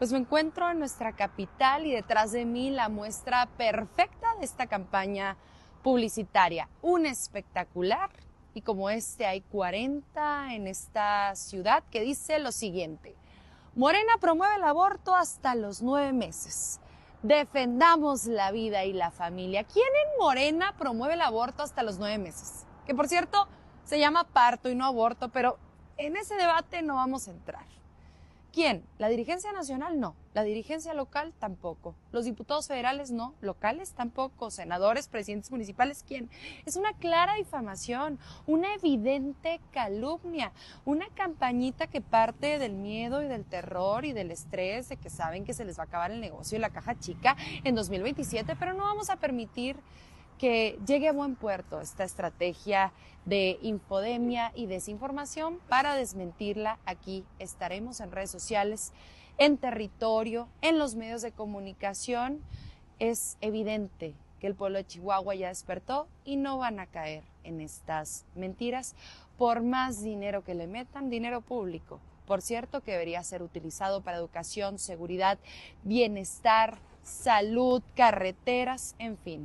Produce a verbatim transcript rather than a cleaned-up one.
Pues me encuentro en nuestra capital y detrás de mí la muestra perfecta de esta campaña publicitaria. Un espectacular, y como este hay cuarenta en esta ciudad, que dice lo siguiente: Morena promueve el aborto hasta los nueve meses. Defendamos la vida y la familia. ¿Quién en Morena promueve el aborto hasta los nueve meses? Que por cierto se llama parto y no aborto, pero en ese debate no vamos a entrar. ¿Quién? ¿La dirigencia nacional? No. ¿La dirigencia local? Tampoco. ¿Los diputados federales? No. ¿Locales? Tampoco. ¿Senadores? ¿Presidentes municipales? ¿Quién? Es una clara difamación, una evidente calumnia, una campañita que parte del miedo y del terror y del estrés de que saben que se les va a acabar el negocio y la caja chica en dos mil veintisiete, pero no vamos a permitir que llegue a buen puerto esta estrategia de infodemia y desinformación. Para desmentirla, aquí estaremos en redes sociales, en territorio, en los medios de comunicación. Es evidente que el pueblo de Chihuahua ya despertó y no van a caer en estas mentiras por más dinero que le metan, dinero público, por cierto, que debería ser utilizado para educación, seguridad, bienestar, salud, carreteras, en fin.